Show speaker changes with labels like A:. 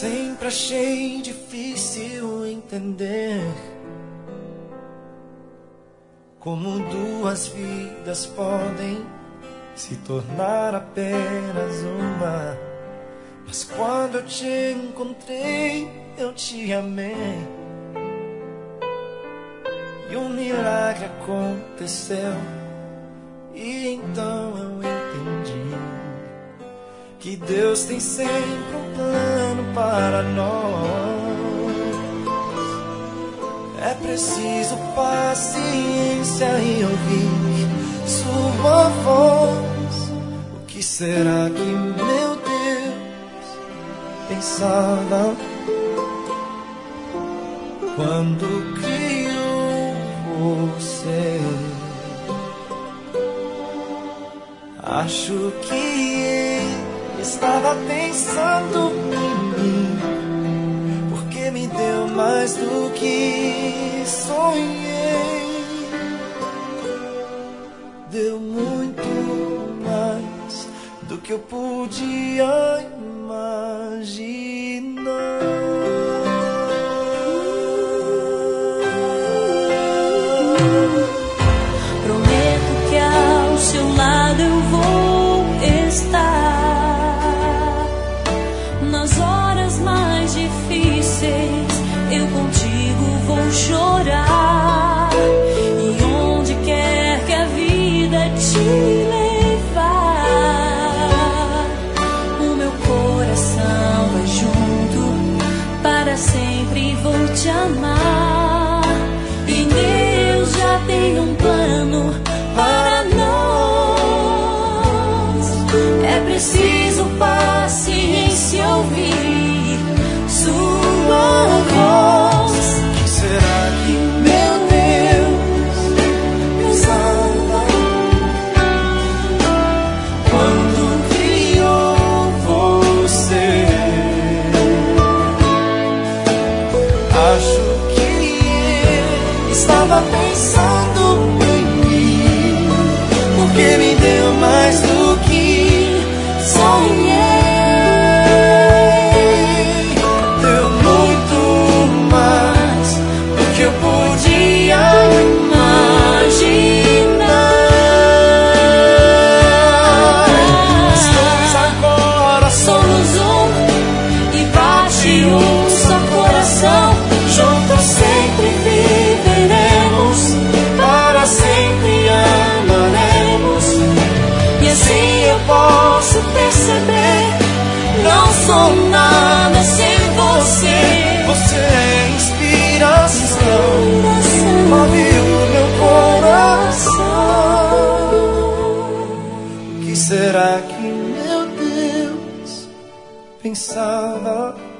A: Sempre achei difícil entender como duas vidas podem se tornar apenas uma. Mas quando eu te encontrei, eu te amei, e um milagre aconteceu. E então eu entendi que Deus tem sempre um plano para nós. É preciso paciência e ouvir sua voz. O que será que meu Deus pensava quando criou você? Acho que ele estava pensando em mim, porque me deu mais do que sonhei. Deu muito mais do que eu podia imaginar.
B: Prometo que ao seu lado eu vou estar. Nas horas mais difíceis eu contigo vou chorar. E onde quer que a vida te levar, o meu coração vai junto para sempre, vou te amar. E Deus já tem um plano para nós. É preciso paciência, ouvir sua voz.
A: Que será que meu Deus pensava quando criou você? Acho que ele estava pensando em mim, porque me deu mais do que sonhei. Deu muito mais do que eu podia imaginar. Estamos agora
B: Somos um e bate um só coração.
A: juntos, sempre viveremos, para sempre amaremos.
B: E assim
A: Eu posso perceber,
B: não sou nada sem você.
A: você é inspiração, move o meu coração. O que será que meu Deus pensava